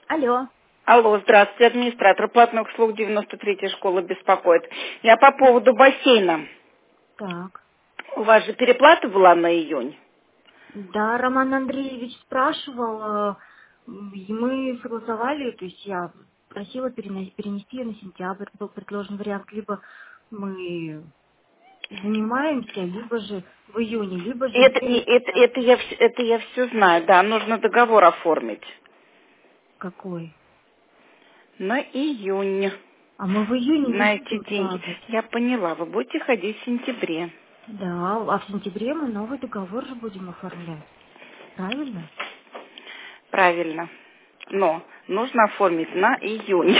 Алло. Алло, здравствуйте, администратор платных услуг 93-й школы беспокоит. Я по поводу бассейна. Так. У вас же переплата была на июнь? Да, Роман Андреевич спрашивал, и мы согласовали, то есть я просила перенести ее на сентябрь, был предложен вариант, либо мы занимаемся, либо же в июне, либо же Это, сделать это я все знаю, да, нужно договор оформить. какой. На июнь, А мы в июне не на эти будем деньги. плавать. Я поняла, вы будете ходить в сентябре. Да, а в сентябре мы новый договор же будем оформлять. Правильно? Правильно. Но нужно оформить на июнь.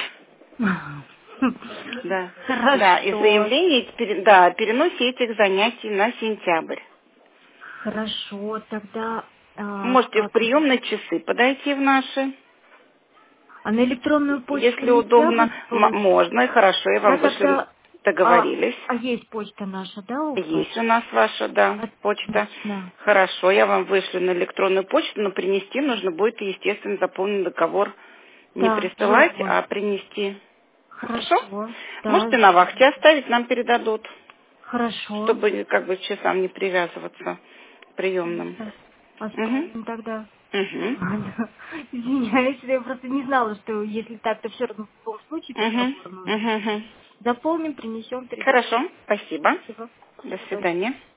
Да, да, и Хорошо. заявление да, о переносе этих занятий на сентябрь. Хорошо, тогда Можете в как? приемные часы подойти в наши. А на электронную почту Если нельзя удобно, будет получить? можно, и хорошо, я Я вам вышлю, тогда... договорились. есть почта наша, да, у вас? Есть у нас ваша, да, почта. Отлично. Хорошо, я вам вышлю на электронную почту, но принести нужно будет, естественно, заполненный договор не Да, присылать, живой. а принести. Хорошо? Хорошо. Да, Можете на вахте оставить, нам передадут, хорошо. чтобы как бы к часам не привязываться приемным. Да. Угу. Оставим тогда. Угу. Ладно. Извиняюсь, я просто не знала, что если так, то все равно в любом случае Угу. договор нужен. Угу. Заполним, принесем, передадим. Хорошо, спасибо. Спасибо. До До свидания. свидания.